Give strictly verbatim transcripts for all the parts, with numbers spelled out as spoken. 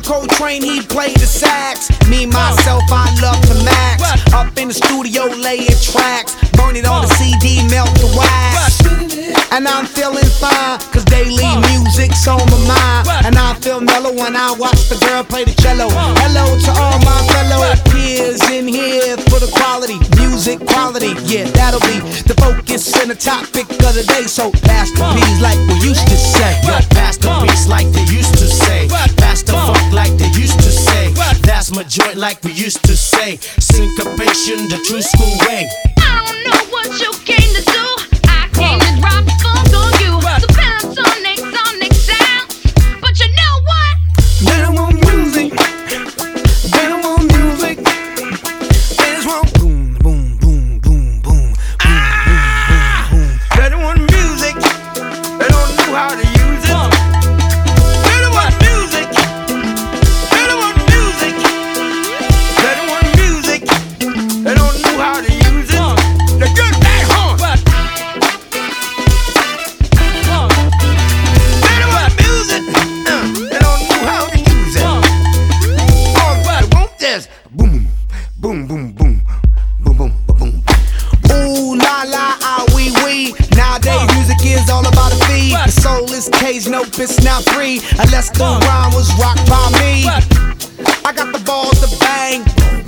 Coltrane, he played the sax. Me, myself, I love to max. Up in the studio, laying tracks. Burn it on the C D, melt the wax. And I'm feeling fine, cause daily music's on my mind. And I feel mellow when I watch the girl play the cello. Hello to all my fellow peers in here for the quality, music quality. Yeah, that'll be the focus and the topic of the day. So pass the beats like we used to say. Yo, pass the beats like they used to say. Pass the funk like they used to say. That's my joint like we used to say. Syncopation, the true school way. I don't know what you came to do. I came to drop the funk on you. The pentatonic, sonic sound. But you know what? They don't want music. They don't want music. They just want boom, boom, boom, boom, boom. Ah! Boom, boom, boom. They don't want music. They don't know how to use it. They don't want music. They don't want music. They don't want music. They don't know how to use it. They're good back home. They don't want music. Uh, they don't know how to use it. All they want is boom, boom, boom, boom, boom, boom, boom. Ooh la la, ah wee wee. Nowadays music is all about a fee. The soul is caged, nope, it's not free unless the rhyme was rocked by me. I got the balls to bang.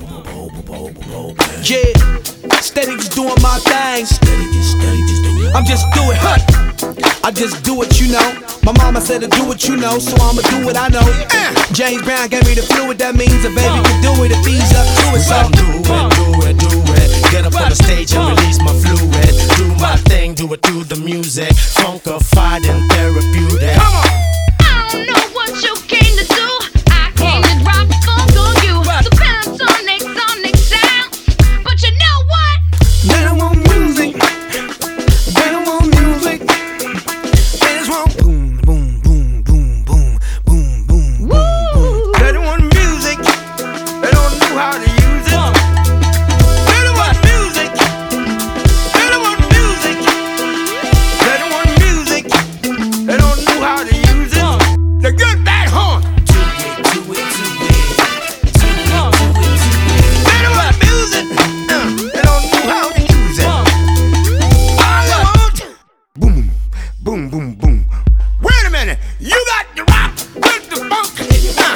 Yeah, steady just doing my thing. I'm just doing it. I just do it, you know. My mama said to do what you know, so I'ma do what I know. Uh, James Brown gave me the fluid, that means a baby can do it if he's up to it. So do it, do it, do it. Get up on the stage and release my fluid. Do my thing, do it through the music. Funkified and therapeutic. come on. I don't know what you came to do. I came to drop the funk on you. The pentatonic, sonic sound. But you know what? They don't want music. They don't want music. They just want boom, boom, boom, boom, boom, boom, boom, boom, boom. They don't want music. They don't know how to use it. They don't want music. They don't want music. They don't want music. They don't know how to use it. They're good back home. Do it, do it, do it. Do it, do it, do it. They don't want music. Uh, they don't know how to use it. All they want, boom, boom, boom, boom. Wait a minute, you got the rock with the funk. Uh,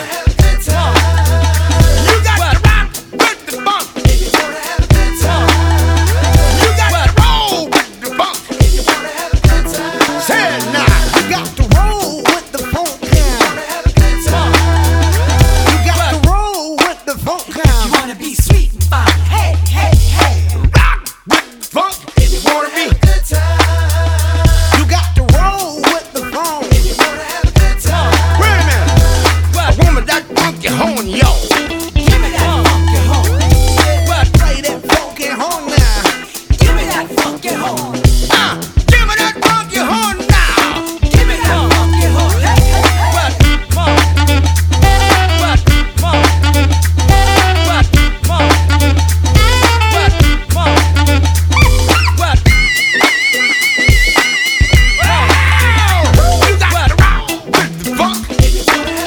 you got the rock with the funk. You got the roll with the funk. Say it now. You got the roll with the funk. You got the roll with the funk. You wanna be sweet and fine. Hey, hey, hey. Rock with the funk. If you wanna be, you got to roll with the funk. Wait a minute, a woman that funky horn, yo. Give me that funky horn. Play that funky horn now. Give me that funky horn. Uh, give me that funky horn now. Give me that funky horn. Hey, hey, hey. You got to roll with the funk. You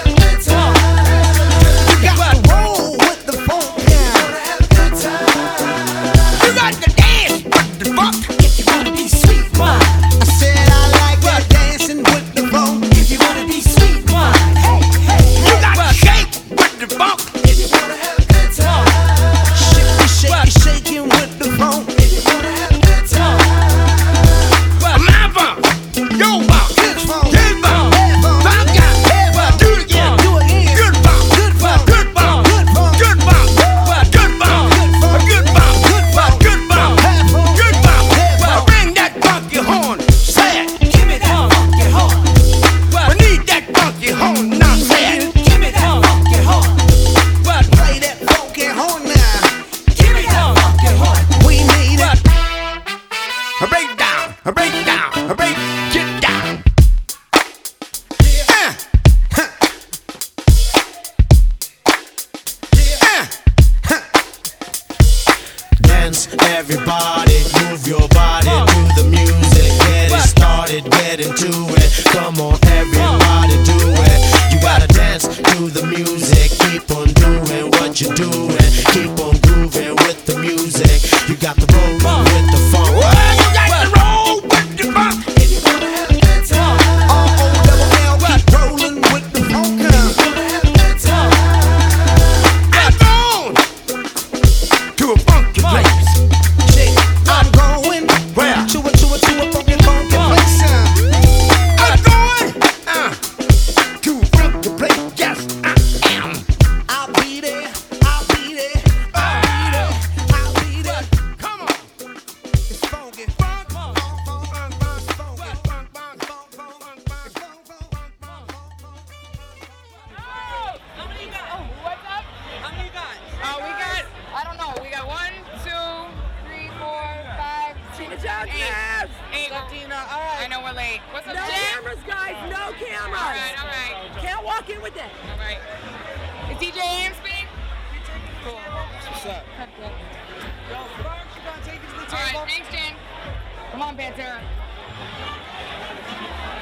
got to roll with the funk now. You got to dance with the funk. If you wanna be sweet and fine. I said I like that dancing with the funk. If you wanna be sweet and fine. Hey, hey, You hey. got to shake with the funk. If you wanna have a good time. Shake, shake, shaking with the funk. If you wanna have a good time. My funk, your funk, his funk, his funk, funk got head funk. Do it again, do it again. Good funk, good funk, good funk, good funk, good funk, good funk, good funk, good funk, good funk, good funk, good funk. Bring that funky horn, say it. Give me that funky horn. We need that funky horn, now say it. Give me that funky horn. Play that funky horn now. Give me that funky horn. We need it. A break down, a break down, a break, get down. Uh, huh. Uh, huh. Dance, everybody, move your body to the music. Get it started, get into it. Come on, everybody, do it. You gotta dance to the music. right, all right. Can't walk in with that. All right. Is D J Am speaking? Cool. What's up? Yo, Sparks, you gonna take this to the All table? right, thanks, Jen. Come on, Pantera.